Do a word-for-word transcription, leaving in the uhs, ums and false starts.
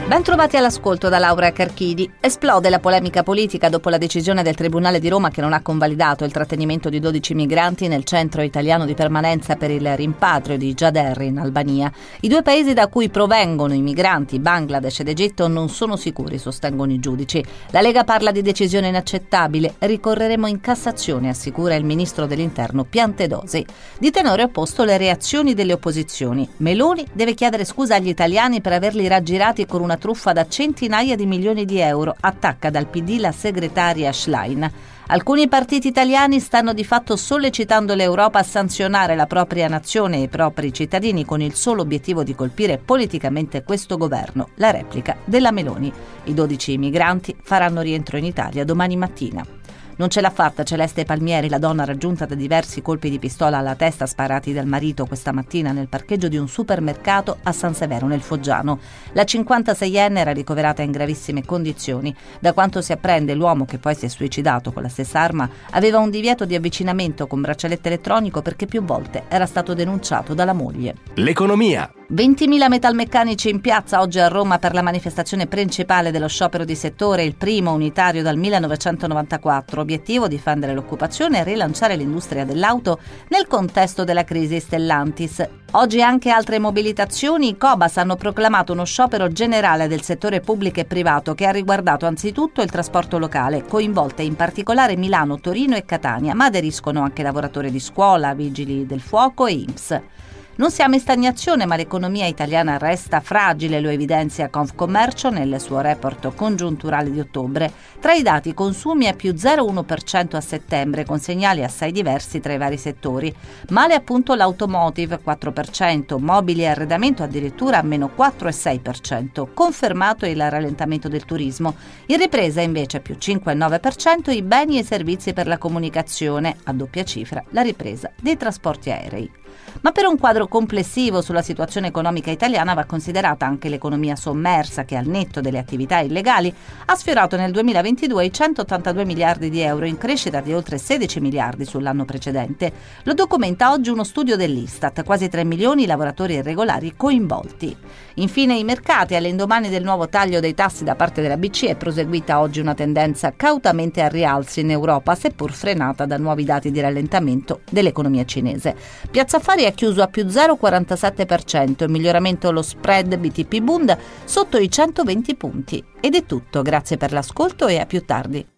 Ben trovati all'ascolto da Laura Carchidi. Esplode la polemica politica dopo la decisione del Tribunale di Roma che non ha convalidato il trattenimento di dodici migranti nel centro italiano di permanenza per il rimpatrio di Gjader in Albania. I due paesi da cui provengono i migranti, Bangladesh ed Egitto, non sono sicuri, sostengono i giudici. La Lega parla di decisione inaccettabile. Ricorreremo in Cassazione, assicura il ministro dell'Interno Piantedosi. Di tenore opposto le reazioni delle opposizioni. Meloni deve chiedere scusa agli italiani per averli raggirati con una truffa da centinaia di milioni di euro, attacca dal P D la segretaria Schlein. Alcuni partiti italiani stanno di fatto sollecitando l'Europa a sanzionare la propria nazione e i propri cittadini con il solo obiettivo di colpire politicamente questo governo, la replica della Meloni. I dodici migranti faranno rientro in Italia domani mattina. Non ce l'ha fatta Celeste Palmieri, la donna raggiunta da diversi colpi di pistola alla testa sparati dal marito questa mattina nel parcheggio di un supermercato a San Severo nel Foggiano. La cinquantaseienne era ricoverata in gravissime condizioni. Da quanto si apprende, l'uomo, che poi si è suicidato con la stessa arma, aveva un divieto di avvicinamento con braccialetto elettronico perché più volte era stato denunciato dalla moglie. L'economia. ventimila metalmeccanici in piazza oggi a Roma per la manifestazione principale dello sciopero di settore, il primo unitario dal millenovecentonovantaquattro. Obiettivo: difendere l'occupazione e rilanciare l'industria dell'auto nel contesto della crisi Stellantis. Oggi anche altre mobilitazioni. I Cobas hanno proclamato uno sciopero generale del settore pubblico e privato che ha riguardato anzitutto il trasporto locale, coinvolte in particolare Milano, Torino e Catania, ma aderiscono anche lavoratori di scuola, vigili del fuoco e I N P S. Non siamo in stagnazione, ma l'economia italiana resta fragile, lo evidenzia Confcommercio nel suo report congiunturale di ottobre. Tra i dati, consumi a più zero virgola uno per cento a settembre, con segnali assai diversi tra i vari settori. Male appunto l'automotive, quattro per cento, mobili e arredamento addirittura a meno quattro virgola sei per cento, confermato il rallentamento del turismo. In ripresa invece più cinque virgola nove per cento i beni e servizi per la comunicazione, a doppia cifra la ripresa dei trasporti aerei. Ma per un quadro complessivo sulla situazione economica italiana va considerata anche l'economia sommersa che, al netto delle attività illegali, ha sfiorato nel duemilaventidue i centottantadue miliardi di euro, in crescita di oltre sedici miliardi sull'anno precedente. Lo documenta oggi uno studio dell'Istat, quasi tre milioni i lavoratori irregolari coinvolti. Infine i mercati. All'indomani del nuovo taglio dei tassi da parte della B C E è proseguita oggi una tendenza cautamente a rialzi in Europa, seppur frenata da nuovi dati di rallentamento dell'economia cinese. Piazza Affari ha chiuso a più zero virgola quarantasette per cento, in miglioramento lo spread B T P Bund sotto i centoventi punti. Ed è tutto, grazie per l'ascolto e a più tardi.